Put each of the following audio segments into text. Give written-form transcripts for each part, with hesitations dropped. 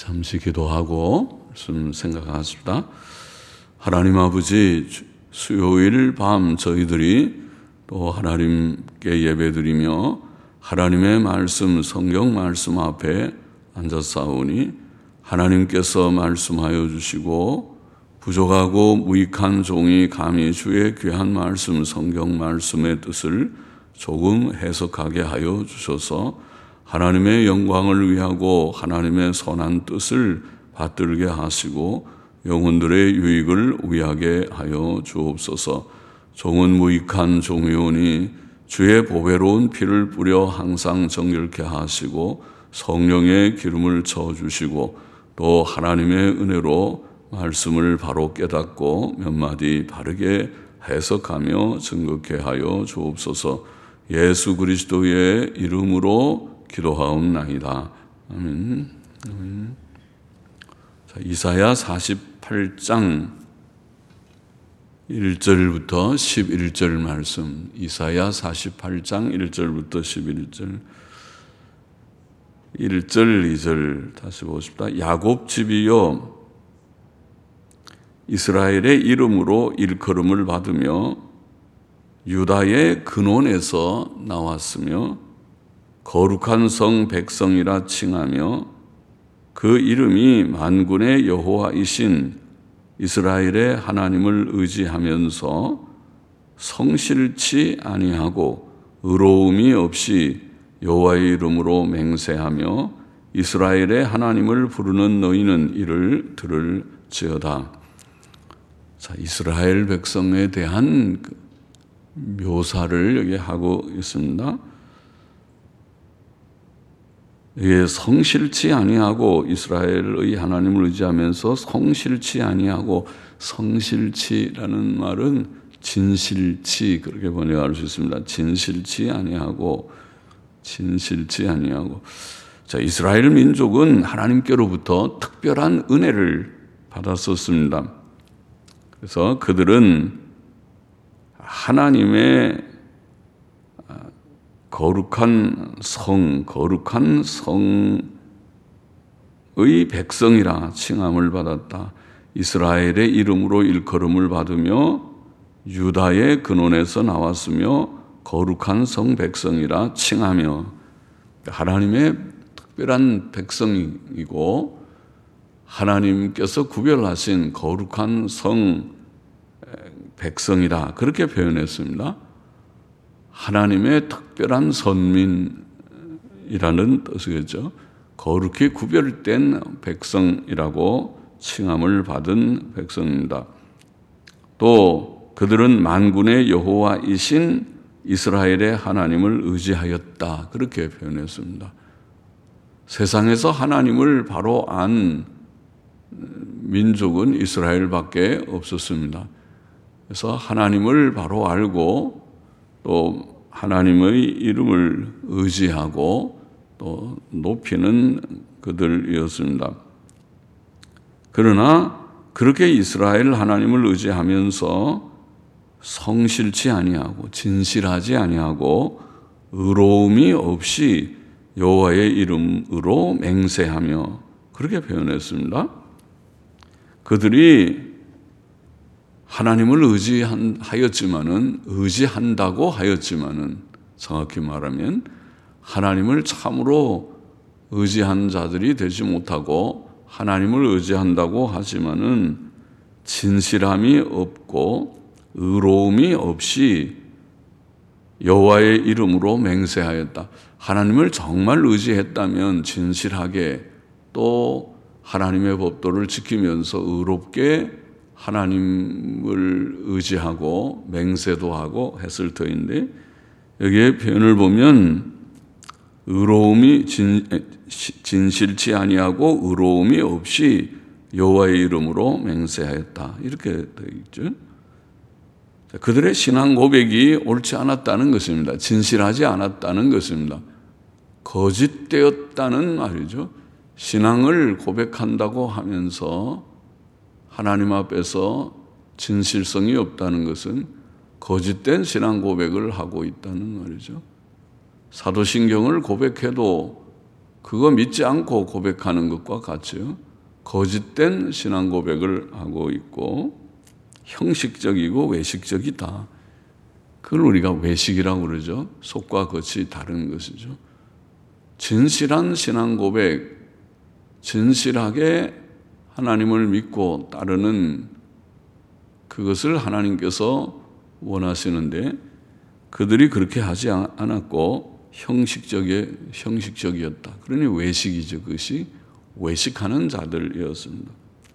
잠시 기도하고 말씀 생각하겠습니다. 하나님 아버지, 수요일 밤 저희들이 또 하나님께 예배드리며 하나님의 말씀, 성경 말씀 앞에 앉았사오니 하나님께서 말씀하여 주시고 부족하고 무익한 종이 감히 주의 귀한 말씀, 성경 말씀의 뜻을 조금 해석하게 하여 주셔서 하나님의 영광을 위하고 하나님의 선한 뜻을 받들게 하시고 영혼들의 유익을 위하게 하여 주옵소서. 종은 무익한 종이오니 주의 보배로운 피를 뿌려 항상 정결케 하시고 성령의 기름을 쳐주시고 또 하나님의 은혜로 말씀을 바로 깨닫고 몇 마디 바르게 해석하며 증거케 하여 주옵소서. 예수 그리스도의 이름으로 기도하옵나이다. 아멘. 자, 이사야 48장 1절부터 11절 말씀. 이사야 48장 1절부터 11절. 1절, 2절 다시 보십시다. 야곱 집이여 이스라엘의 이름으로 일컬음을 받으며 유다의 근원에서 나왔으며 거룩한 성 백성이라 칭하며 그 이름이 만군의 여호와이신 이스라엘의 하나님을 의지하면서 성실치 아니하고 의로움이 없이 여호와의 이름으로 맹세하며 이스라엘의 하나님을 부르는 너희는 이를 들을지어다. 자, 이스라엘 백성에 대한 묘사를 여기 하고 있습니다. 이게 성실치 아니하고 이스라엘의 하나님을 의지하면서 성실치 아니하고, 성실치라는 말은 진실치 그렇게 번역할 수 있습니다. 진실치 아니하고, 진실치 아니하고. 자, 이스라엘 민족은 하나님께로부터 특별한 은혜를 받았었습니다. 그래서 그들은 하나님의 거룩한 성의 백성이라 칭함을 받았다. 이스라엘의 이름으로 일컬음을 받으며 유다의 근원에서 나왔으며 거룩한 성 백성이라 칭하며, 하나님의 특별한 백성이고 하나님께서 구별하신 거룩한 성 백성이다 그렇게 표현했습니다. 하나님의 특별한 선민이라는 뜻이겠죠. 거룩히 구별된 백성이라고 칭함을 받은 백성입니다. 또 그들은 만군의 여호와이신 이스라엘의 하나님을 의지하였다 그렇게 표현했습니다. 세상에서 하나님을 바로 안 민족은 이스라엘밖에 없었습니다. 그래서 하나님을 바로 알고 또 하나님의 이름을 의지하고 또 높이는 그들이었습니다. 그러나 그렇게 이스라엘 하나님을 의지하면서 성실치 아니하고 진실하지 아니하고 의로움이 없이 여호와의 이름으로 맹세하며 그렇게 표현했습니다. 그들이 하나님을 의지한다고 하였지만은 정확히 말하면 하나님을 참으로 의지한 자들이 되지 못하고 하나님을 의지한다고 하지만은 진실함이 없고 의로움이 없이 여호와의 이름으로 맹세하였다. 하나님을 정말 의지했다면 진실하게 또 하나님의 법도를 지키면서 의롭게 하나님을 의지하고 맹세도 하고 했을 터인데, 여기에 표현을 보면 의로움이 진실치 아니하고 의로움이 없이 여호와의 이름으로 맹세하였다 이렇게 되어 있죠. 그들의 신앙 고백이 옳지 않았다는 것입니다. 진실하지 않았다는 것입니다. 거짓되었다는 말이죠. 신앙을 고백한다고 하면서 하나님 앞에서 진실성이 없다는 것은 거짓된 신앙 고백을 하고 있다는 말이죠. 사도신경을 고백해도 그거 믿지 않고 고백하는 것과 같죠. 거짓된 신앙 고백을 하고 있고 형식적이고 외식적이다. 그걸 우리가 외식이라고 그러죠. 속과 겉이 다른 것이죠. 진실한 신앙 고백, 진실하게 하나님을 믿고 따르는 그것을 하나님께서 원하시는데 그들이 그렇게 하지 않았고 형식적이었다. 그러니 외식이죠. 그것이 외식하는 자들이었습니다.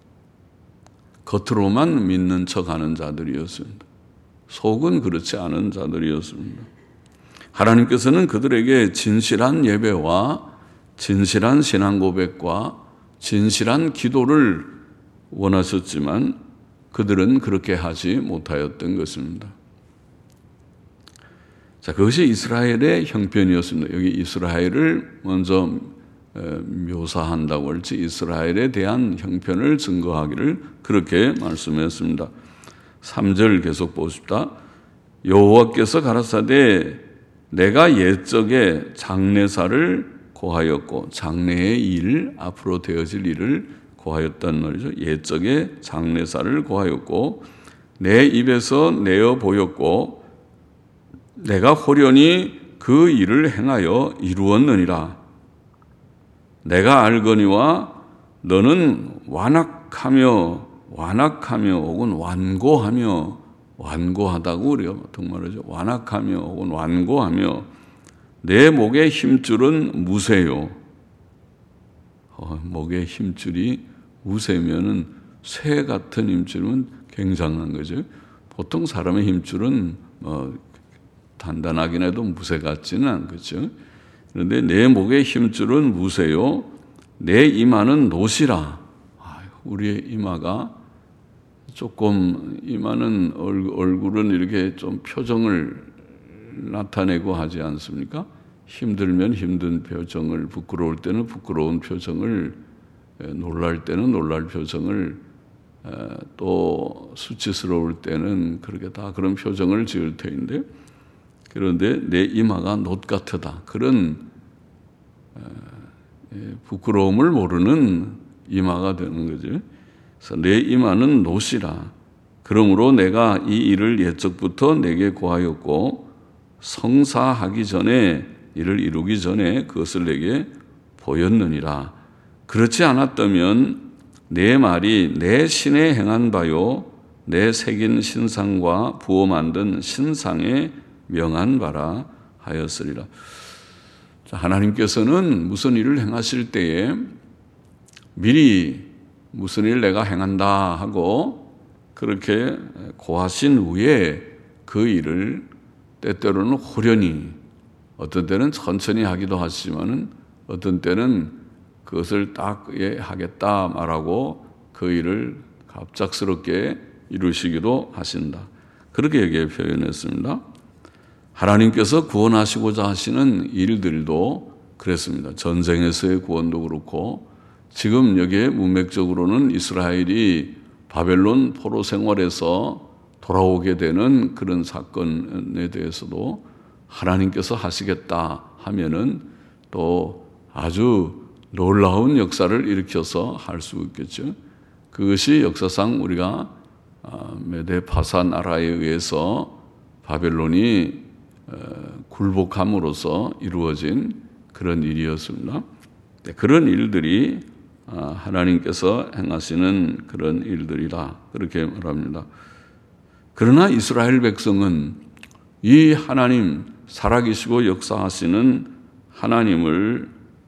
겉으로만 믿는 척하는 자들이었습니다. 속은 그렇지 않은 자들이었습니다. 하나님께서는 그들에게 진실한 예배와 진실한 신앙 고백과 진실한 기도를 원하셨지만 그들은 그렇게 하지 못하였던 것입니다. 자, 그것이 이스라엘의 형편이었습니다. 여기 이스라엘을 먼저 묘사한다고 할지 이스라엘에 대한 형편을 증거하기를 그렇게 말씀했습니다. 3절 계속 보십시다. 여호와께서 가라사대 내가 옛적에 장례사를 고하였고 장래의 일, 앞으로 되어질 일을 고하였단 말이죠. 옛적에 장례사를 고하였고 내 입에서 내어 보였고 내가 호련히 그 일을 행하여 이루었느니라. 내가 알거니와 너는 완악하며 혹은 완고하다고 우리가 보통 말하죠. 완악하며 혹은 완고하며 내 목의 힘줄은 무쇠요. 목의 힘줄이 무쇠면은 쇠 같은 힘줄은 굉장한 거죠. 보통 사람의 힘줄은 단단하긴 해도 무쇠 같지는 않겠죠. 그런데 내 목의 힘줄은 무쇠요. 내 이마는 노시라. 우리의 이마가 조금 이마는 얼굴은 이렇게 좀 표정을 나타내고 하지 않습니까? 힘들면 힘든 표정을, 부끄러울 때는 부끄러운 표정을, 놀랄 때는 놀랄 표정을, 또 수치스러울 때는 그렇게 다 그런 표정을 지을 터인데 그런데 내 이마가 놋 같으다. 그런 부끄러움을 모르는 이마가 되는 거죠. 그래서 내 이마는 놋이라. 그러므로 내가 이 일을 옛적부터 내게 고하였고 성사하기 전에 이를 이루기 전에 그것을 내게 보였느니라. 그렇지 않았다면 내 말이 내 신에 행한 바요 내 새긴 신상과 부어 만든 신상에 명한 바라 하였으리라. 하나님께서는 무슨 일을 행하실 때에 미리 무슨 일 내가 행한다 하고 그렇게 고하신 후에 그 일을 때때로는 호련히 어떤 때는 천천히 하기도 하시지만은 어떤 때는 그것을 딱 하겠다 말하고 그 일을 갑작스럽게 이루시기도 하신다. 그렇게 여기에 표현했습니다. 하나님께서 구원하시고자 하시는 일들도 그랬습니다. 전쟁에서의 구원도 그렇고 지금 여기에 문맥적으로는 이스라엘이 바벨론 포로 생활에서 돌아오게 되는 그런 사건에 대해서도 하나님께서 하시겠다 하면은 또 아주 놀라운 역사를 일으켜서 할 수 있겠죠. 그것이 역사상 우리가 메데파사 나라에 의해서 바벨론이 굴복함으로써 이루어진 그런 일이었습니다. 그런 일들이 하나님께서 행하시는 그런 일들이다. 그렇게 말합니다. 그러나 이스라엘 백성은 이 하나님, 살아계시고 역사하시는 하나님을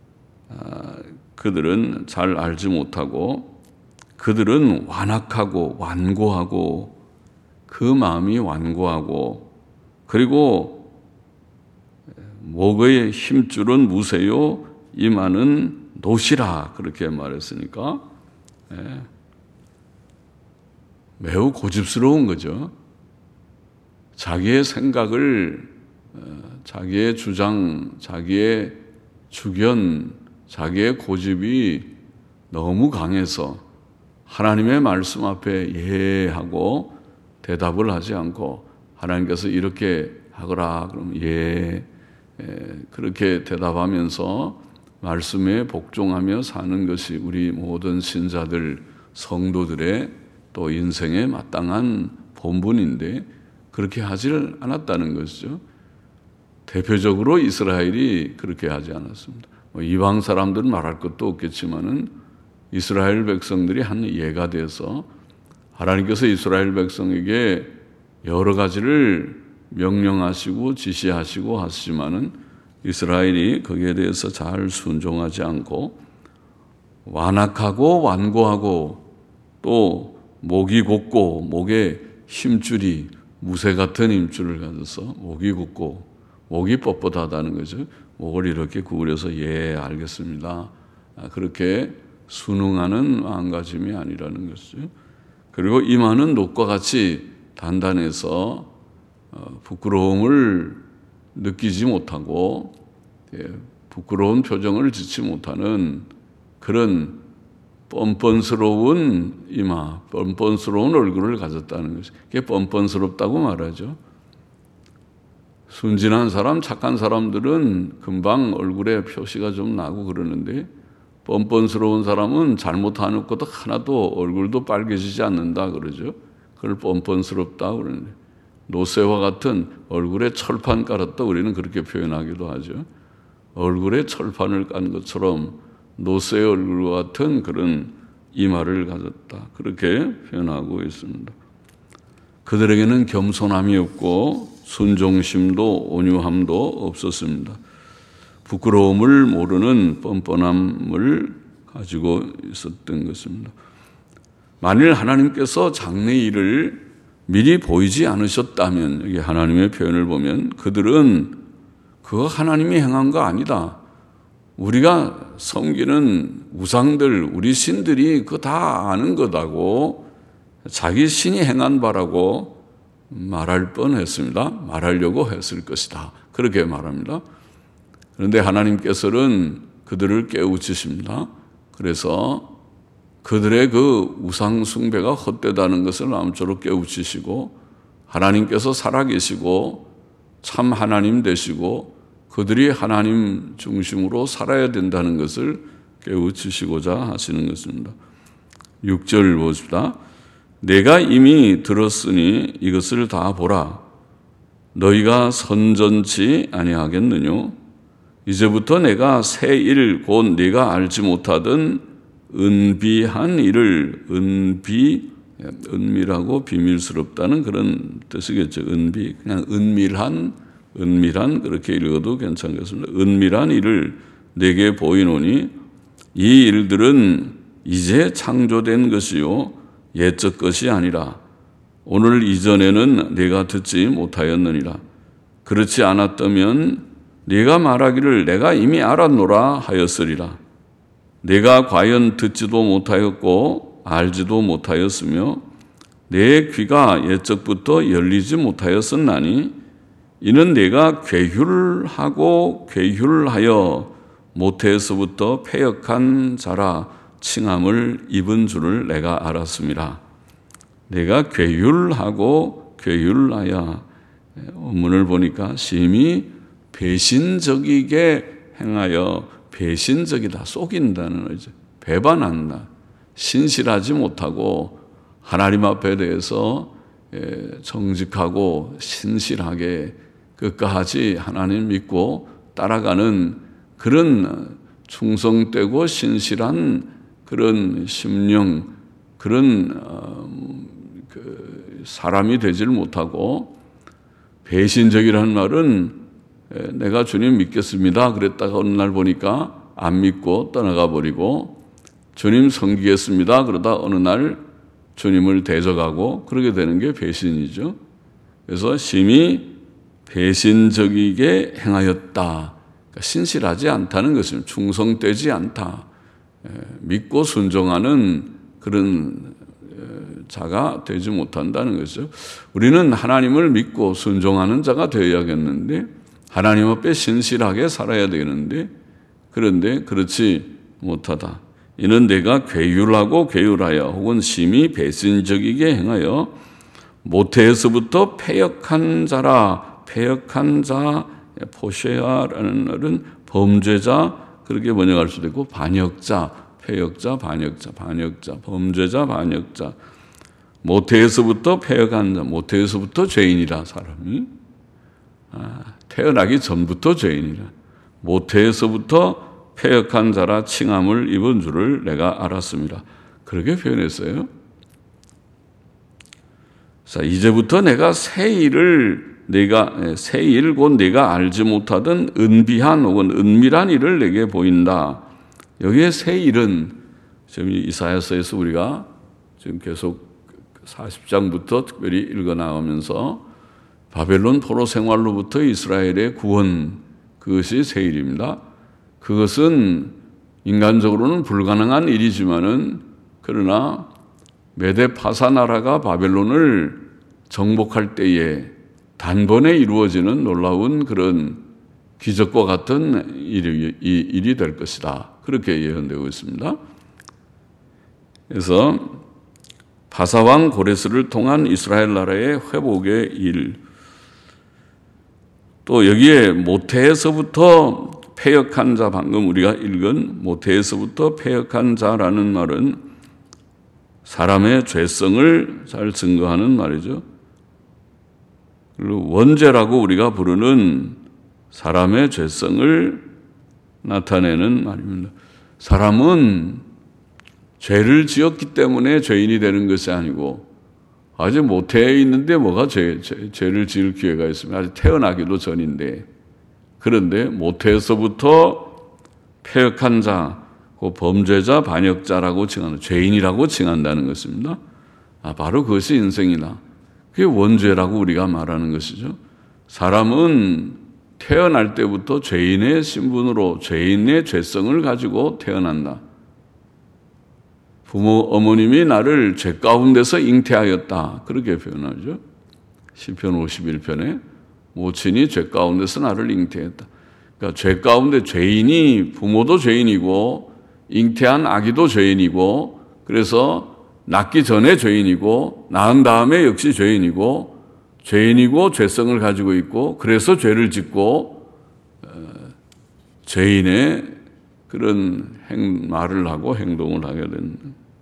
그들은 잘 알지 못하고 그들은 완악하고 완고하고 그 마음이 완고하고 그리고 목의 힘줄은 무쇠요 이마는 노시라 그렇게 말했으니까 매우 고집스러운 거죠. 자기의 생각을 자기의 주장, 자기의 주견, 자기의 고집이 너무 강해서 하나님의 말씀 앞에 예 하고 대답을 하지 않고 하나님께서 이렇게 하거라 그러면 예 그렇게 대답하면서 말씀에 복종하며 사는 것이 우리 모든 신자들, 성도들의 또 인생에 마땅한 본분인데 그렇게 하질 않았다는 것이죠. 대표적으로 이스라엘이 그렇게 하지 않았습니다. 이방 사람들은 말할 것도 없겠지만은 이스라엘 백성들이 한 예가 돼서 하나님께서 이스라엘 백성에게 여러 가지를 명령하시고 지시하시고 하시지만은 이스라엘이 거기에 대해서 잘 순종하지 않고 완악하고 완고하고 또 목이 곧고 목에 힘줄이 무쇠 같은 힘줄을 가져서 목이 굳고 목이 뻣뻣하다는 거죠. 목을 이렇게 구부려서 예 알겠습니다. 그렇게 순응하는 마음가짐이 아니라는 것이죠. 그리고 이마는 녹과 같이 단단해서 부끄러움을 느끼지 못하고 부끄러운 표정을 짓지 못하는 그런 뻔뻔스러운 이마, 뻔뻔스러운 얼굴을 가졌다는 것이 그게 뻔뻔스럽다고 말하죠. 순진한 사람, 착한 사람들은 금방 얼굴에 표시가 좀 나고 그러는데 뻔뻔스러운 사람은 잘못하는 것도 하나도 얼굴도 빨개지지 않는다 그러죠. 그걸 뻔뻔스럽다 그러는데 노쇠와 같은 얼굴에 철판 깔았다 우리는 그렇게 표현하기도 하죠. 얼굴에 철판을 깐 것처럼 노쇠의 얼굴과 같은 그런 이마를 가졌다. 그렇게 표현하고 있습니다. 그들에게는 겸손함이 없고 순종심도 온유함도 없었습니다. 부끄러움을 모르는 뻔뻔함을 가지고 있었던 것입니다. 만일 하나님께서 장래일을 미리 보이지 않으셨다면 여기 하나님의 표현을 보면 그들은 그거 하나님이 행한 거 아니다. 우리가 섬기는 우상들, 우리 신들이 그거 다 아는 거다고 자기 신이 행한 바라고 말할 뻔했습니다. 말하려고 했을 것이다. 그렇게 말합니다. 그런데 하나님께서는 그들을 깨우치십니다. 그래서 그들의 그 우상 숭배가 헛되다는 것을 아무쪼록 깨우치시고 하나님께서 살아계시고 참 하나님 되시고 그들이 하나님 중심으로 살아야 된다는 것을 깨우치시고자 하시는 것입니다. 6절 보십시다. 내가 이미 들었으니 이것을 다 보라. 너희가 선전치 아니하겠느뇨? 이제부터 내가 새 일 곧 네가 알지 못하던 은비한 일을 은밀하고 비밀스럽다는 그런 뜻이겠죠. 은비 그냥 은밀한 그렇게 읽어도 괜찮겠습니다. 은밀한 일을 내게 보이노니 이 일들은 이제 창조된 것이요 옛적 것이 아니라 오늘 이전에는 내가 듣지 못하였느니라. 그렇지 않았다면 네가 말하기를 내가 이미 알았노라 하였으리라. 내가 과연 듣지도 못하였고 알지도 못하였으며 내 귀가 옛적부터 열리지 못하였었나니 이는 내가 괴휼하고 괴휼하여 모태에서부터 패역한 자라 칭함을 입은 줄을 내가 알았습니다. 내가 괴휼하고 괴휼하여 원문을 보니까 심히 배신적이게 행하여 배신적이다, 속인다는 의지, 배반한다, 신실하지 못하고 하나님 앞에 대해서 정직하고 신실하게 끝까지 하나님 믿고 따라가는 그런 충성되고 신실한 그런 심령, 그런 사람이 되질 못하고 배신적이라는 말은 내가 주님 믿겠습니다 그랬다가 어느 날 보니까 안 믿고 떠나가 버리고 주님 섬기겠습니다 그러다 어느 날 주님을 대적하고 그러게 되는 게 배신이죠. 그래서 심히 배신적이게 행하였다. 그러니까 신실하지 않다는 것입니다. 충성되지 않다. 믿고 순종하는 그런 자가 되지 못한다는 것이죠. 우리는 하나님을 믿고 순종하는 자가 되어야겠는데 하나님 앞에 신실하게 살아야 되는데 그런데 그렇지 못하다. 이는 내가 괴휼하고 괴휼하여 혹은 심히 배신적이게 행하여 모태에서부터 패역한 자라. 패역한 자, 포쉐아라는 말은 범죄자, 그렇게 번역할 수도 있고 반역자, 패역자, 반역자, 범죄자, 반역자. 모태에서부터 패역한 자, 모태에서부터 죄인이라 사람이. 태어나기 전부터 죄인이라. 모태에서부터 패역한 자라 칭함을 입은 줄을 내가 알았습니다. 그렇게 표현했어요. 자, 이제부터 내가 새 일 곧 내가 알지 못하던 은비한 혹은 은밀한 일을 내게 보인다. 여기에 새 일은 지금 이사야서에서 우리가 지금 계속 40장부터 특별히 읽어 나오면서 바벨론 포로 생활로부터 이스라엘의 구원, 그것이 새 일입니다. 그것은 인간적으로는 불가능한 일이지만은 그러나 메데파사 나라가 바벨론을 정복할 때에 단번에 이루어지는 놀라운 그런 기적과 같은 일이 될 것이다. 그렇게 예언되고 있습니다. 그래서 바사왕 고레스를 통한 이스라엘 나라의 회복의 일, 또 여기에 모태에서부터 패역한 자, 방금 우리가 읽은 모태에서부터 패역한 자라는 말은 사람의 죄성을 잘 증거하는 말이죠. 그리고 원죄라고 우리가 부르는 사람의 죄성을 나타내는 말입니다. 사람은 죄를 지었기 때문에 죄인이 되는 것이 아니고 아직 모태에 있는데 뭐가 죄를 지을 기회가 있으면 아직 태어나기도 전인데, 그런데 모태에서부터 패역한 자, 그 범죄자, 반역자라고 칭하는, 죄인이라고 칭한다는 것입니다. 바로 그것이 인생이다. 그게 원죄라고 우리가 말하는 것이죠. 사람은 태어날 때부터 죄인의 신분으로 죄인의 죄성을 가지고 태어난다. 부모, 어머님이 나를 죄 가운데서 잉태하였다. 그렇게 표현하죠. 시편 51편에 모친이 죄 가운데서 나를 잉태했다. 그러니까 죄 가운데 죄인이, 부모도 죄인이고 잉태한 아기도 죄인이고, 그래서 낳기 전에 죄인이고 낳은 다음에 역시 죄인이고 죄성을 가지고 있고, 그래서 죄를 짓고 죄인의 그런 말을 하고 행동을 하게 된다.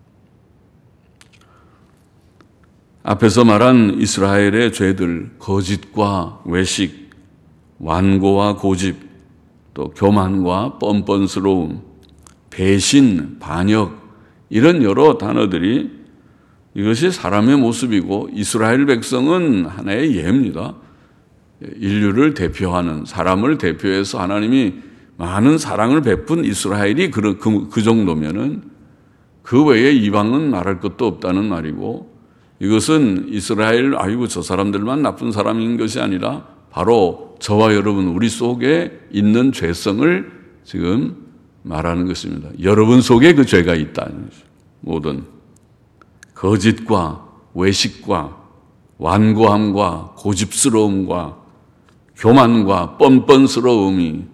앞에서 말한 이스라엘의 죄들, 거짓과 외식, 완고와 고집, 또 교만과 뻔뻔스러움, 배신, 반역, 이런 여러 단어들이, 이것이 사람의 모습이고 이스라엘 백성은 하나의 예입니다. 인류를 대표하는, 사람을 대표해서 하나님이 많은 사랑을 베푼 이스라엘이 그 정도면은 그 외에 이방은 말할 것도 없다는 말이고, 이것은 이스라엘, 아이고 저 사람들만 나쁜 사람인 것이 아니라 바로 저와 여러분, 우리 속에 있는 죄성을 지금 말하는 것입니다. 여러분 속에 그 죄가 있다는 것이죠. 모든 거짓과 외식과 완고함과 고집스러움과 교만과 뻔뻔스러움이,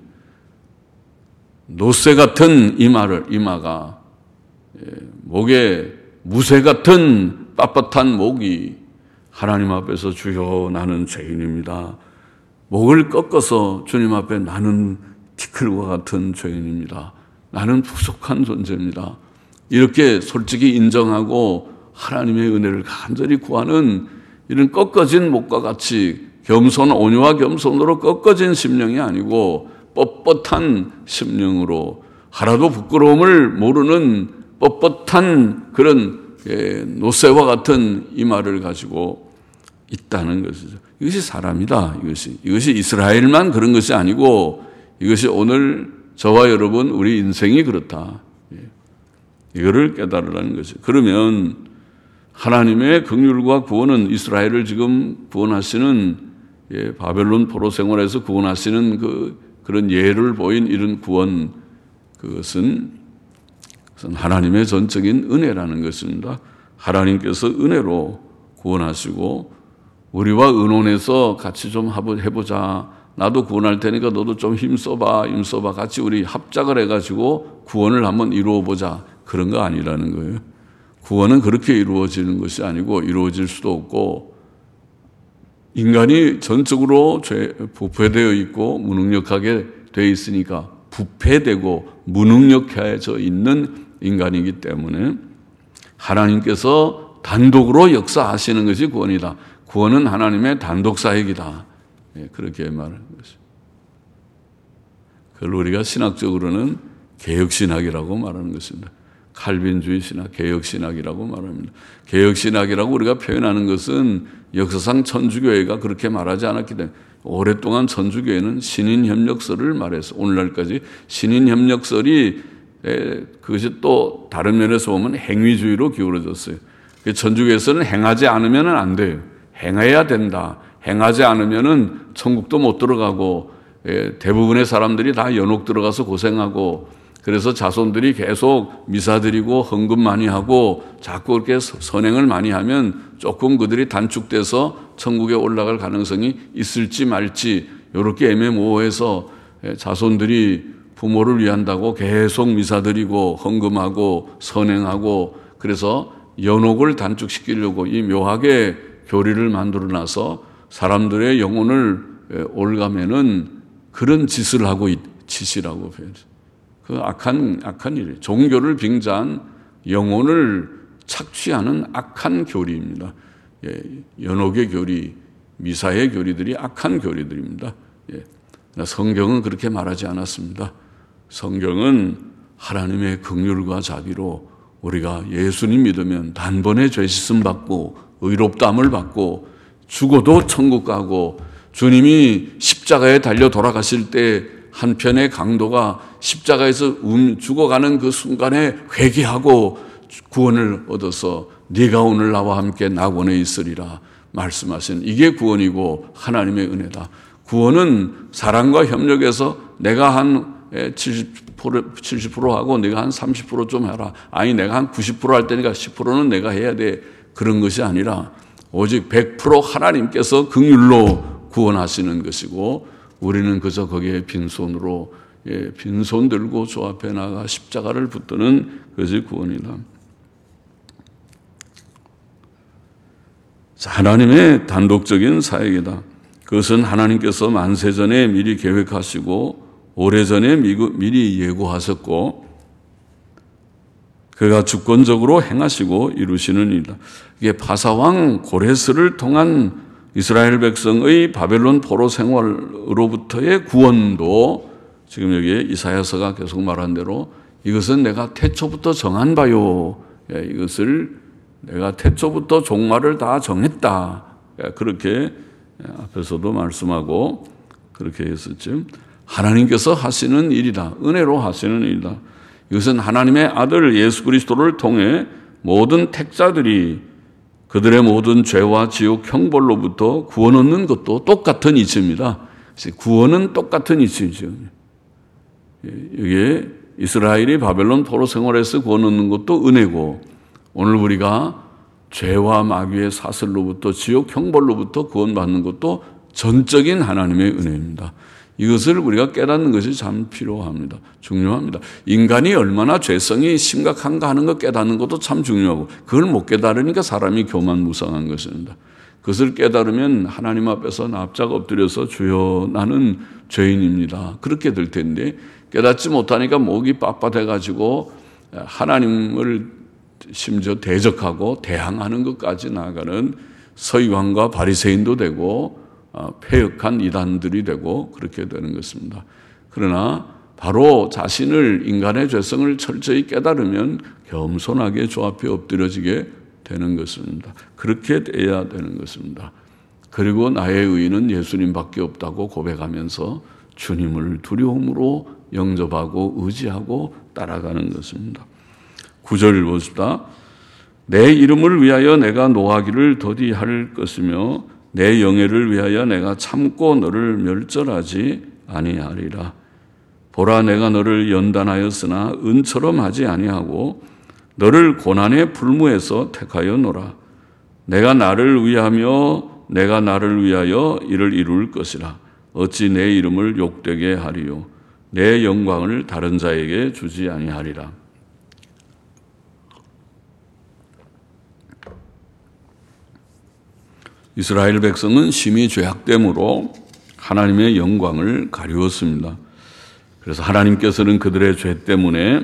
노쇠 같은 이마가 목에 무쇠 같은 빳빳한 목이 하나님 앞에서 주여 나는 죄인입니다. 목을 꺾어서 주님 앞에 나는 티끌과 같은 죄인입니다. 나는 부족한 존재입니다. 이렇게 솔직히 인정하고 하나님의 은혜를 간절히 구하는 이런 꺾어진 목과 같이 온유와 겸손으로 꺾어진 심령이 아니고 뻣뻣한 심령으로, 하나도 부끄러움을 모르는 뻣뻣한 그런 노쇠와 같은 이마를 가지고 있다는 것이죠. 이것이 사람이다. 이것이 이스라엘만 그런 것이 아니고 이것이 오늘 저와 여러분 우리 인생이 그렇다. 이거를 깨달으라는 것이죠. 그러면 하나님의 긍휼과 구원은 이스라엘을 지금 구원하시는, 바벨론 포로 생활에서 구원하시는 그런 예를 보인 이런 구원, 그것은 하나님의 전적인 은혜라는 것입니다. 하나님께서 은혜로 구원하시고 우리와 의논해서 같이 좀 해보자. 나도 구원할 테니까 너도 좀 힘써봐. 같이 우리 합작을 해가지고 구원을 한번 이루어보자. 그런 거 아니라는 거예요. 구원은 그렇게 이루어지는 것이 아니고 이루어질 수도 없고, 인간이 전적으로 부패되어 있고 무능력하게 되어 있으니까 부패되고 무능력해져 있는 인간이기 때문에 하나님께서 단독으로 역사하시는 것이 구원이다. 구원은 하나님의 단독 사역이다. 그렇게 말하는 것입니다. 그걸 우리가 신학적으로는 개혁신학이라고 말하는 것입니다. 칼빈주의 신학, 개혁신학이라고 말합니다. 개혁신학이라고 우리가 표현하는 것은 역사상 천주교회가 그렇게 말하지 않았기 때문에 오랫동안 천주교회는 신인협력설을 말해서 오늘날까지 신인협력설이 그것이 또 다른 면에서 보면 행위주의로 기울어졌어요. 천주교에서는 행하지 않으면 안 돼요. 행해야 된다. 행하지 않으면 천국도 못 들어가고 대부분의 사람들이 다 연옥 들어가서 고생하고 그래서 자손들이 계속 미사 드리고 헌금 많이 하고 자꾸 그렇게 선행을 많이 하면 조금 그들이 단축돼서 천국에 올라갈 가능성이 있을지 말지 이렇게 애매모호해서 자손들이 부모를 위한다고 계속 미사 드리고 헌금하고 선행하고 그래서 연옥을 단축시키려고 이 묘하게 교리를 만들어놔서 사람들의 영혼을 올가매는 그런 짓을 하고 짓이라고 표현해요. 그 악한 일이에요. 종교를 빙자한 영혼을 착취하는 악한 교리입니다. 연옥의 교리, 미사의 교리들이 악한 교리들입니다. 성경은 그렇게 말하지 않았습니다. 성경은 하나님의 긍휼과 자비로 우리가 예수님 믿으면 단번에 죄 씻음 받고 의롭다함을 받고 죽어도 천국 가고 주님이 십자가에 달려 돌아가실 때 한편의 강도가 십자가에서 죽어가는 그 순간에 회개하고 구원을 얻어서 네가 오늘 나와 함께 낙원에 있으리라 말씀하신 이게 구원이고 하나님의 은혜다. 구원은 사랑과 협력해서 내가 한 70% 하고 내가 한 30% 좀 해라. 아니 내가 한 90% 할 테니까 10%는 내가 해야 돼. 그런 것이 아니라 오직 100% 하나님께서 긍휼로 구원하시는 것이고 우리는 그저 거기에 빈손으로 빈손 들고 주 앞에 나가 십자가를 붙드는 것이 구원이다. 하나님의 단독적인 사역이다. 그것은 하나님께서 만세전에 미리 계획하시고 오래전에 미리 예고하셨고 그가 주권적으로 행하시고 이루시는 일이다. 이게 바사왕 고레스를 통한 이스라엘 백성의 바벨론 포로 생활으로부터의 구원도 지금 여기에 이사야서가 계속 말한 대로 이것은 내가 태초부터 정한 바요. 이것을 내가 태초부터 종말을 다 정했다. 그렇게 앞에서도 말씀하고 그렇게 했었죠. 하나님께서 하시는 일이다. 은혜로 하시는 일이다. 이것은 하나님의 아들 예수 그리스도를 통해 모든 택자들이 그들의 모든 죄와 지옥 형벌로부터 구원 얻는 것도 똑같은 이치입니다. 구원은 똑같은 이치죠. 이게 이스라엘이 바벨론 포로 생활에서 구원 얻는 것도 은혜고 오늘 우리가 죄와 마귀의 사슬로부터 지옥 형벌로부터 구원받는 것도 전적인 하나님의 은혜입니다. 이것을 우리가 깨닫는 것이 참 필요합니다. 중요합니다. 인간이 얼마나 죄성이 심각한가 하는 것 깨닫는 것도 참 중요하고 그걸 못 깨달으니까 사람이 교만무상한 것입니다. 그것을 깨달으면 하나님 앞에서 납작 엎드려서 주여 나는 죄인입니다. 그렇게 될 텐데 깨닫지 못하니까 목이 빳빳해가지고 하나님을 심지어 대적하고 대항하는 것까지 나아가는 서기관과 바리새인도 되고 패역한 이단들이 되고 그렇게 되는 것입니다. 그러나 바로 자신을 인간의 죄성을 철저히 깨달으면 겸손하게 주 앞에 엎드려지게 되는 것입니다. 그렇게 돼야 되는 것입니다. 그리고 나의 의인은 예수님밖에 없다고 고백하면서 주님을 두려움으로 영접하고 의지하고 따라가는 것입니다. 9절 보십시다. 내 이름을 위하여 내가 노하기를 더디할 것이며 내 영예를 위하여 내가 참고 너를 멸절하지 아니하리라. 보라 내가 너를 연단하였으나 은처럼 하지 아니하고 너를 고난의 불무에서 택하여 노라. 내가 나를 위하여 이를 이룰 것이라. 어찌 내 이름을 욕되게 하리요. 내 영광을 다른 자에게 주지 아니하리라. 이스라엘 백성은 심히 죄악됨으로 하나님의 영광을 가리웠습니다. 그래서 하나님께서는 그들의 죄 때문에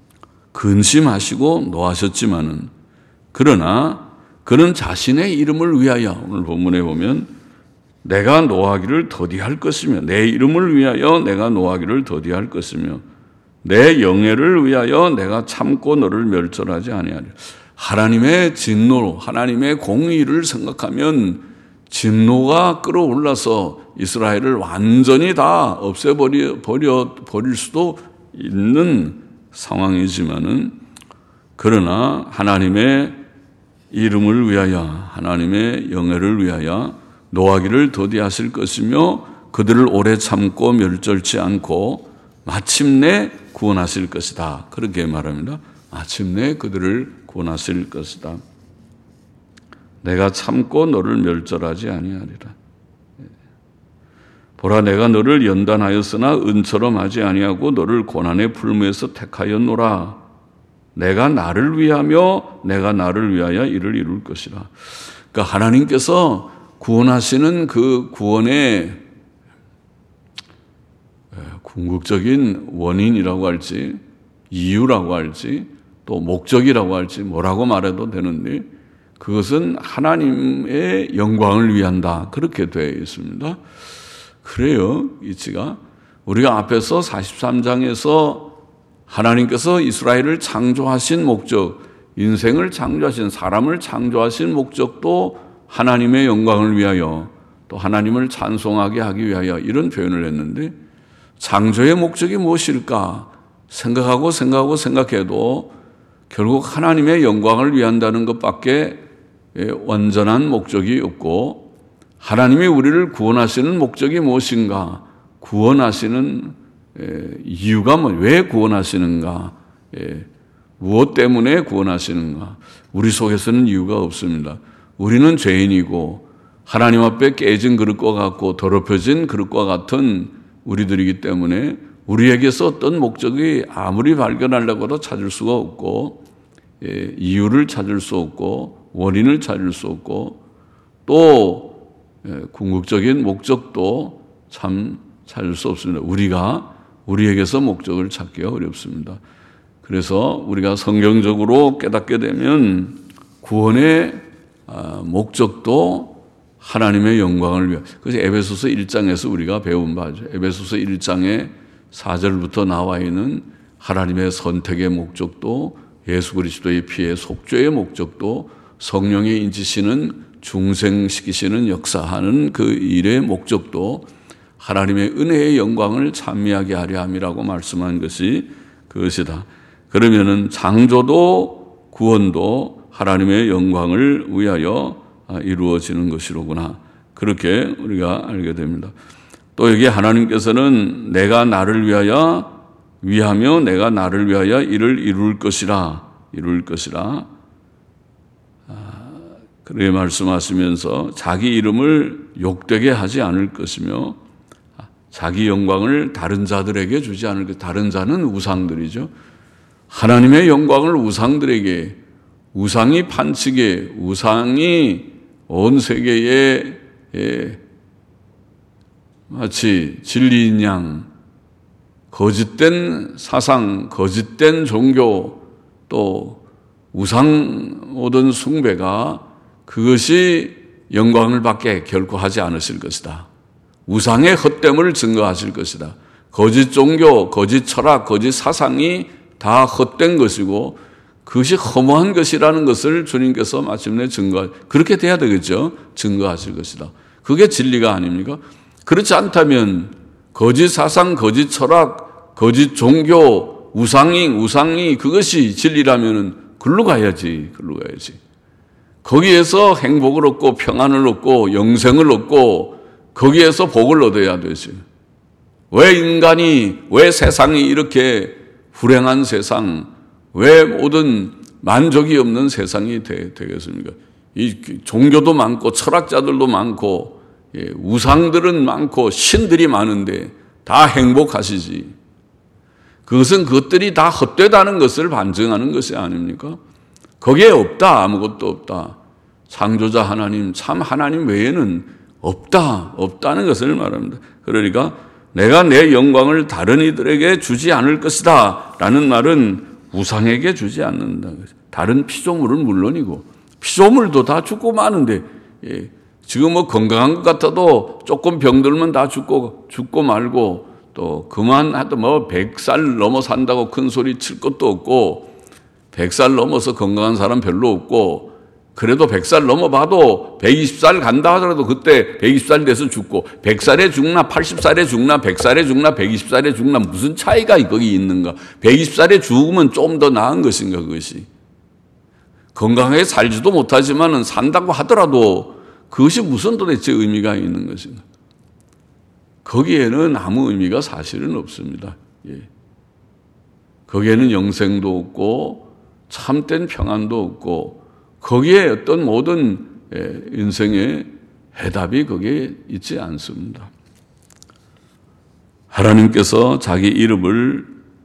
근심하시고 노하셨지만은 그러나 그는 자신의 이름을 위하여 오늘 본문에 보면 내가 노하기를 더디할 것이며 내 이름을 위하여 내가 노하기를 더디할 것이며 내 영예를 위하여 내가 참고 너를 멸절하지 아니하리라. 하나님의 진노로 하나님의 공의를 생각하면 진노가 끌어올라서 이스라엘을 완전히 다 없애버릴 수도 있는 상황이지만은 그러나 하나님의 이름을 위하여 하나님의 영예를 위하여 노하기를 더디하실 것이며 그들을 오래 참고 멸절치 않고 마침내 구원하실 것이다. 그렇게 말합니다. 마침내 그들을 구원하실 것이다. 내가 참고 너를 멸절하지 아니하리라. 보라 내가 너를 연단하였으나 은처럼 하지 아니하고 너를 고난의 풀무에서 택하였노라. 내가 나를 위하며 내가 나를 위하여 이를 이룰 것이라. 그러니까 하나님께서 구원하시는 그 구원의 궁극적인 원인이라고 할지 이유라고 할지 또 목적이라고 할지 뭐라고 말해도 되는데 그것은 하나님의 영광을 위한다. 그렇게 되어 있습니다. 그래요. 이치가 우리가 앞에서 43장에서 하나님께서 이스라엘을 창조하신 목적, 인생을 창조하신 사람을 창조하신 목적도 하나님의 영광을 위하여 또 하나님을 찬송하게 하기 위하여 이런 표현을 했는데 창조의 목적이 무엇일까 생각해도 결국 하나님의 영광을 위한다는 것밖에 완전한 목적이 없고 하나님이 우리를 구원하시는 목적이 무엇인가 구원하시는 이유가 왜 구원하시는가 무엇 때문에 구원하시는가 우리 속에서는 이유가 없습니다. 우리는 죄인이고 하나님 앞에 깨진 그릇과 같고 더럽혀진 그릇과 같은 우리들이기 때문에 우리에게서 어떤 목적이 아무리 발견하려고 해도 찾을 수가 없고 이유를 찾을 수 없고 원인을 찾을 수 없고 또 궁극적인 목적도 참 찾을 수 없습니다. 우리에게서 목적을 찾기가 어렵습니다. 그래서 우리가 성경적으로 깨닫게 되면 구원의 목적도 하나님의 영광을 위해 그래서 에베소서 1장에서 우리가 배운 바죠. 에베소서 1장에 4절부터 나와 있는 하나님의 선택의 목적도 예수 그리스도의 피의 속죄의 목적도 성령의 인치시는 중생시키시는 역사하는 그 일의 목적도 하나님의 은혜의 영광을 찬미하게 하려 함이라고 말씀한 것이 그것이다. 그러면은 창조도 구원도 하나님의 영광을 위하여 이루어지는 것이로구나. 그렇게 우리가 알게 됩니다. 또 여기 하나님께서는 내가 나를 위하며 내가 나를 위하여 이를 이룰 것이라. 그렇게 말씀하시면서 자기 이름을 욕되게 하지 않을 것이며 자기 영광을 다른 자들에게 주지 않을 것. 다른 자는 우상들이죠. 하나님의 영광을 우상들에게 우상이 판치게 우상이 온 세계에 마치 진리인 양 거짓된 사상, 거짓된 종교 또 우상 모든 숭배가 그것이 영광을 받게 결코 하지 않으실 것이다. 우상의 헛됨을 증거하실 것이다. 거짓 종교, 거짓 철학, 거짓 사상이 다 헛된 것이고 그것이 허무한 것이라는 것을 주님께서 마침내 그렇게 돼야 되겠죠. 증거하실 것이다. 그게 진리가 아닙니까? 그렇지 않다면 거짓 사상, 거짓 철학, 거짓 종교, 우상이 그것이 진리라면 글로 가야지. 거기에서 행복을 얻고 평안을 얻고 영생을 얻고 거기에서 복을 얻어야 되지. 왜 세상이 이렇게 불행한 세상, 왜 모든 만족이 없는 세상이 되겠습니까? 이 종교도 많고 철학자들도 많고 우상들은 많고 신들이 많은데 다 행복하시지. 그것은 그것들이 다 헛되다는 것을 반증하는 것이 아닙니까? 거기에 아무것도 없다. 창조자 하나님, 참 하나님 외에는 없다는 것을 말합니다. 그러니까 내가 내 영광을 다른 이들에게 주지 않을 것이다 라는 말은 우상에게 주지 않는다. 다른 피조물은 물론이고, 피조물도 다 죽고 마는데, 지금 뭐 건강한 것 같아도 조금 병들면 다 죽고 말고, 또 그만하도 뭐 100살 넘어 산다고 큰 소리 칠 것도 없고, 100살 넘어서 건강한 사람 별로 없고, 그래도 100살 넘어봐도 120살 간다 하더라도 그때 120살 돼서 죽고, 100살에 죽나 80살에 죽나 100살에 죽나 120살에 죽나 무슨 차이가 거기 있는가. 120살에 죽으면 좀 더 나은 것인가. 그것이 건강하게 살지도 못하지만 산다고 하더라도 그것이 무슨 도대체 의미가 있는 것인가. 거기에는 아무 의미가 사실은 없습니다. 거기에는 영생도 없고 참된 평안도 없고, 거기에 어떤 모든 인생의 해답이 거기에 있지 않습니다. 하나님께서 자기의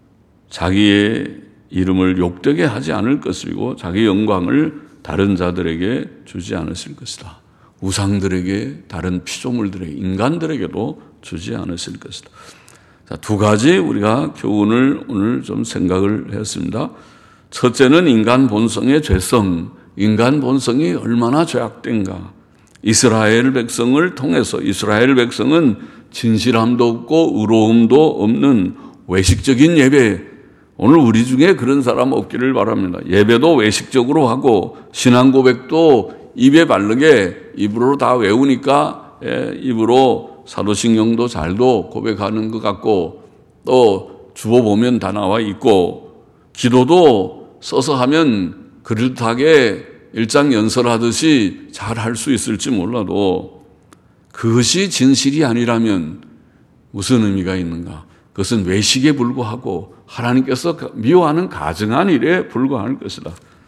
이름을 욕되게 하지 않을 것이고, 자기 영광을 다른 자들에게 주지 않으실 것이다. 우상들에게, 다른 피조물들에게, 인간들에게도 주지 않으실 것이다. 자, 두 가지 우리가 교훈을 오늘 좀 생각을 했습니다. 첫째는 인간 본성의 죄성, 인간 본성이 얼마나 죄악된가. 이스라엘 백성을 통해서, 이스라엘 백성은 진실함도 없고 의로움도 없는 외식적인 예배, 오늘 우리 중에 그런 사람 없기를 바랍니다. 예배도 외식적으로 하고 신앙 고백도 입에 바르게 입으로 다 외우니까 입으로 사도신경도 잘도 고백하는 것 같고, 또 주보 보면 다 나와 있고, 기도도 써서 하면 그럴듯하게 일장연설하듯이 잘 할 수 있을지 몰라도, 그것이 진실이 아니라면 무슨 의미가 있는가? 그것은 외식에 불과하고 하나님께서 미워하는 가증한 일에 불과할 것이다.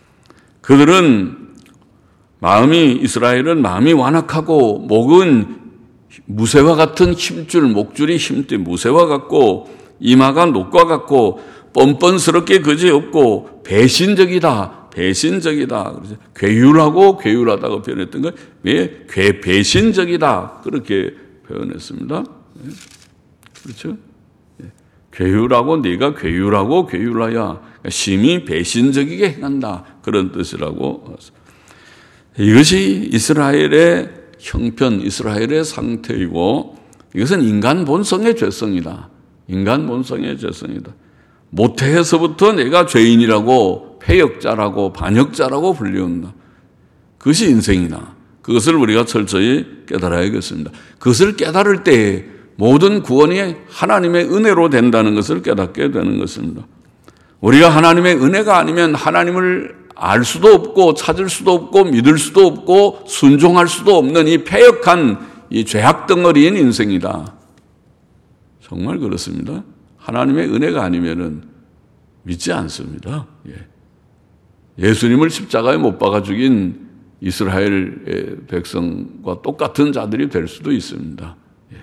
이스라엘은 마음이 완악하고 목은 무쇠와 같은 힘줄, 목줄이 힘들 무쇠와 같고 이마가 녹과 같고 뻔뻔스럽게 그지없고 배신적이다. 그래서 괴율하다고 표현했던 거, 왜 배신적이다 그렇게 표현했습니다. 그렇죠? 괴율하고 네가 괴율하야 심히 배신적이게 행한다 그런 뜻이라고. 이것이 이스라엘의 형편, 이스라엘의 상태이고, 이것은 인간 본성의 죄성이다. 인간 본성의 죄성이다. 모태에서부터 내가 죄인이라고, 패역자라고, 반역자라고 불리운다. 그것이 인생이다. 그것을 우리가 철저히 깨달아야겠습니다. 그것을 깨달을 때 모든 구원이 하나님의 은혜로 된다는 것을 깨닫게 되는 것입니다. 우리가 하나님의 은혜가 아니면 하나님을 알 수도 없고 찾을 수도 없고 믿을 수도 없고 순종할 수도 없는 이 패역한 이 죄악 덩어리인 인생이다. 정말 그렇습니다. 하나님의 은혜가 아니면은 믿지 않습니다. 예수님을 십자가에 못 박아 죽인 이스라엘 백성과 똑같은 자들이 될 수도 있습니다.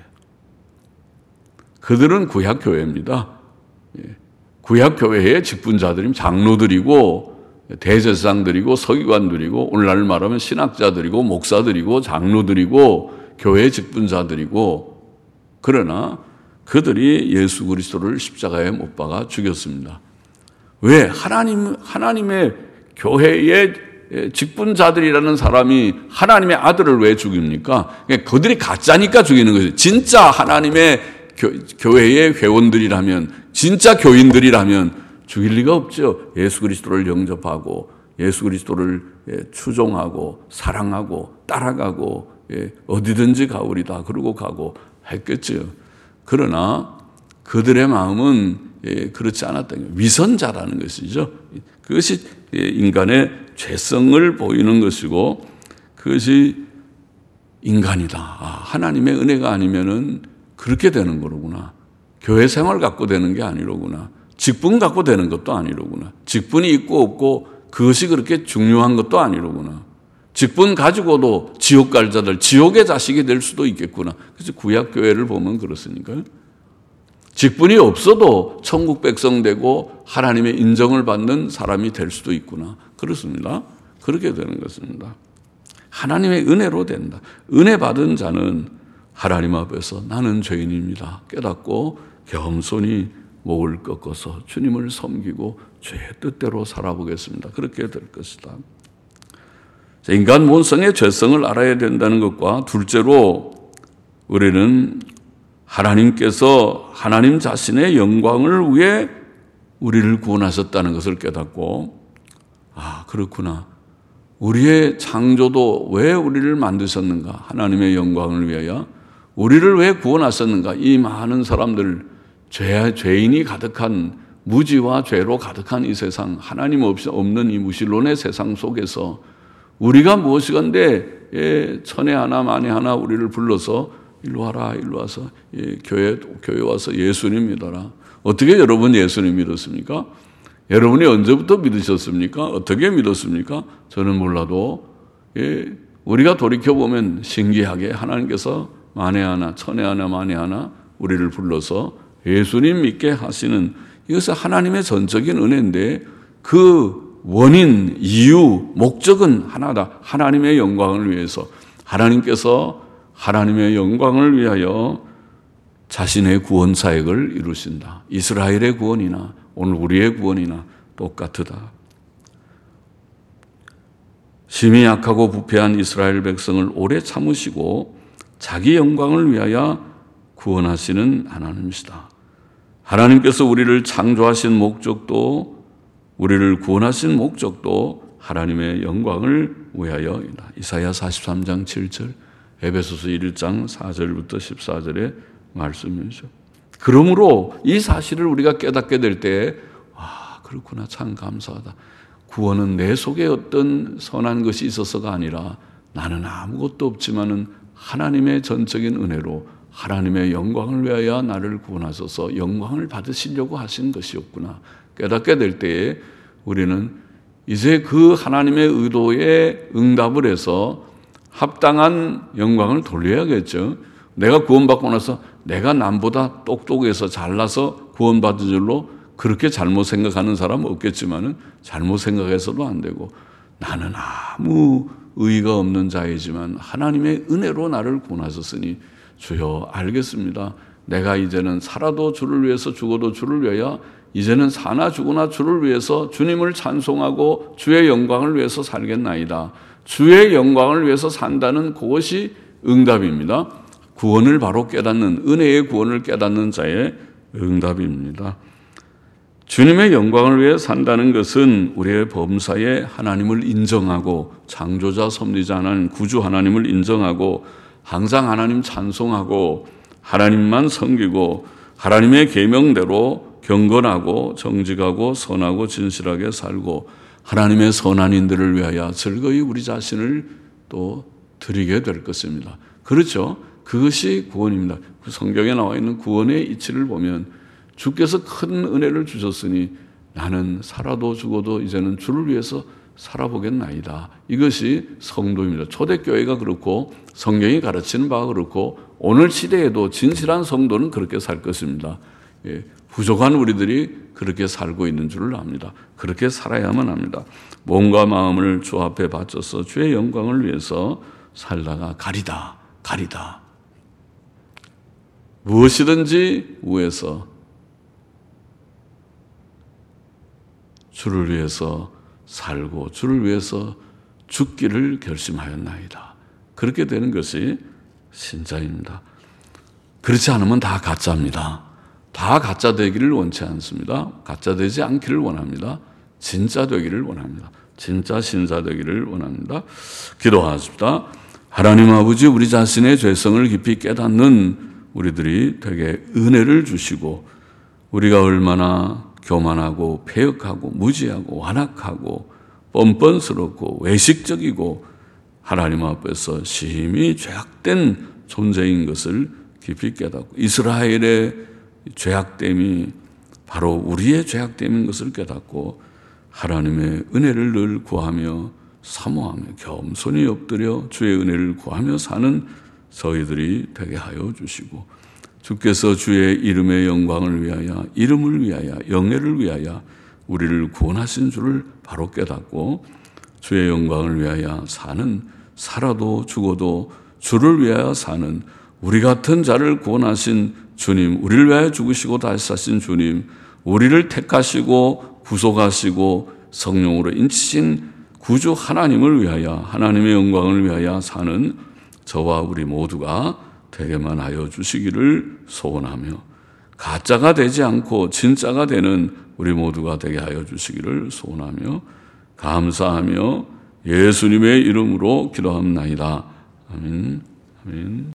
그들은 구약교회입니다. 구약교회의 직분자들이면 장로들이고 대제사장들이고 서기관들이고, 오늘날 말하면 신학자들이고 목사들이고 장로들이고 교회의 직분자들이고, 그러나 그들이 예수 그리스도를 십자가에 못 박아 죽였습니다. 왜? 하나님의 교회의 직분자들이라는 사람이 하나님의 아들을 왜 죽입니까? 그들이 가짜니까 죽이는 거죠. 진짜 하나님의 교회의 회원들이라면, 진짜 교인들이라면 죽일 리가 없죠. 예수 그리스도를 영접하고 예수 그리스도를 추종하고 사랑하고 따라가고 어디든지 가오리다 그러고 가고 했겠죠. 그러나 그들의 마음은 그렇지 않았던 거예요. 위선자라는 것이죠. 그것이 인간의 죄성을 보이는 것이고, 그것이 인간이다. 하나님의 은혜가 아니면은 그렇게 되는 거로구나. 교회 생활 갖고 되는 게 아니로구나. 직분 갖고 되는 것도 아니로구나. 직분이 있고 없고 그것이 그렇게 중요한 것도 아니로구나. 직분 가지고도 지옥 갈 자들, 지옥의 자식이 될 수도 있겠구나. 그래서 구약교회를 보면 그렇습니까? 직분이 없어도 천국 백성 되고 하나님의 인정을 받는 사람이 될 수도 있구나. 그렇습니다. 그렇게 되는 것입니다. 하나님의 은혜로 된다. 은혜 받은 자는 하나님 앞에서 나는 죄인입니다 깨닫고 겸손히 목을 꺾어서 주님을 섬기고 주의 뜻대로 살아보겠습니다. 그렇게 될 것이다. 인간 본성의 죄성을 알아야 된다는 것과 둘째로 우리는 하나님께서 하나님 자신의 영광을 위해 우리를 구원하셨다는 것을 깨닫고 그렇구나. 우리의 창조도 왜 우리를 만드셨는가? 하나님의 영광을 위하여 우리를 왜 구원하셨는가? 이 많은 사람들 죄인이 가득한 무지와 죄로 가득한 이 세상 하나님 없는 이 무신론의 세상 속에서 우리가 무엇이건데 천에 하나 만에 하나 우리를 불러서 일로 와라 일로 와서 교회 와서 예수님 믿어라. 어떻게 여러분 예수님 믿었습니까? 여러분이 언제부터 믿으셨습니까? 어떻게 믿었습니까? 저는 몰라도 우리가 돌이켜보면 신기하게 하나님께서 만에 하나 천에 하나 만에 하나 우리를 불러서 예수님 믿게 하시는 이것은 하나님의 전적인 은혜인데 그 원인, 이유, 목적은 하나다. 하나님의 영광을 위해서 하나님께서 하나님의 영광을 위하여 자신의 구원 사역을 이루신다. 이스라엘의 구원이나 오늘 우리의 구원이나 똑같다. 심히 약하고 부패한 이스라엘 백성을 오래 참으시고 자기 영광을 위하여 구원하시는 하나님이시다. 하나님께서 우리를 창조하신 목적도 우리를 구원하신 목적도 하나님의 영광을 위하여이다. 이사야 43장 7절, 에베소서 1장 4절부터 14절의 말씀이죠. 그러므로 이 사실을 우리가 깨닫게 될 때 그렇구나 참 감사하다. 구원은 내 속에 어떤 선한 것이 있어서가 아니라 나는 아무것도 없지만은 하나님의 전적인 은혜로 하나님의 영광을 위하여 나를 구원하셔서 영광을 받으시려고 하신 것이었구나. 깨닫게 될 때에 우리는 이제 그 하나님의 의도에 응답을 해서 합당한 영광을 돌려야겠죠. 내가 구원받고 나서 내가 남보다 똑똑해서 잘나서 구원받은 줄로 그렇게 잘못 생각하는 사람은 없겠지만은 잘못 생각해서도 안 되고 나는 아무 의의가 없는 자이지만 하나님의 은혜로 나를 구원하셨으니 주여 알겠습니다. 내가 이제는 살아도 주를 위해서 죽어도 주를 위하여 이제는 사나 죽으나 주를 위해서 주님을 찬송하고 주의 영광을 위해서 살겠나이다. 주의 영광을 위해서 산다는 그것이 응답입니다. 구원을 바로 깨닫는 은혜의 구원을 깨닫는 자의 응답입니다. 주님의 영광을 위해 산다는 것은 우리의 범사에 하나님을 인정하고 창조자 섭리자 하나님 구주 하나님을 인정하고 항상 하나님 찬송하고 하나님만 섬기고 하나님의 계명대로 경건하고 정직하고 선하고 진실하게 살고 하나님의 선한인들을 위하여 즐거이 우리 자신을 또 드리게 될 것입니다. 그렇죠? 그것이 구원입니다. 그 성경에 나와 있는 구원의 이치를 보면 주께서 큰 은혜를 주셨으니 나는 살아도 죽어도 이제는 주를 위해서 살아보겠나이다. 이것이 성도입니다. 초대교회가 그렇고 성경이 가르치는 바가 그렇고 오늘 시대에도 진실한 성도는 그렇게 살 것입니다. 부족한 우리들이 그렇게 살고 있는 줄을 압니다. 그렇게 살아야만 합니다. 몸과 마음을 주 앞에 바쳐서 주의 영광을 위해서 살다가 가리다. 무엇이든지 위해서 주를 위해서 살고 주를 위해서 죽기를 결심하였나이다. 그렇게 되는 것이 신자입니다. 그렇지 않으면 다 가짜입니다. 다 가짜 되기를 원치 않습니다. 가짜 되지 않기를 원합니다. 진짜 되기를 원합니다. 진짜 신자 되기를 원합니다. 기도하십시다. 하나님 아버지, 우리 자신의 죄성을 깊이 깨닫는 우리들이 되게 은혜를 주시고 우리가 얼마나 교만하고 패역하고 무지하고 완악하고 뻔뻔스럽고 외식적이고 하나님 앞에서 심히 죄악된 존재인 것을 깊이 깨닫고 이스라엘의 죄악됨이 바로 우리의 죄악됨인 것을 깨닫고 하나님의 은혜를 늘 구하며 사모하며 겸손히 엎드려 주의 은혜를 구하며 사는 저희들이 되게 하여 주시고 주께서 주의 이름의 영광을 위하여 이름을 위하여 영예를 위하여 우리를 구원하신 줄을 바로 깨닫고 주의 영광을 위하여 사는 살아도 죽어도 주를 위하여 사는 우리 같은 자를 구원하신 주님, 우리를 위하여 죽으시고 다시 사신 주님, 우리를 택하시고 구속하시고 성령으로 인치신 구주 하나님을 위하여, 하나님의 영광을 위하여 사는 저와 우리 모두가 되게만 하여 주시기를 소원하며, 가짜가 되지 않고 진짜가 되는 우리 모두가 되게 하여 주시기를 소원하며 감사하며 예수님의 이름으로 기도합나이다. 아멘. 아멘.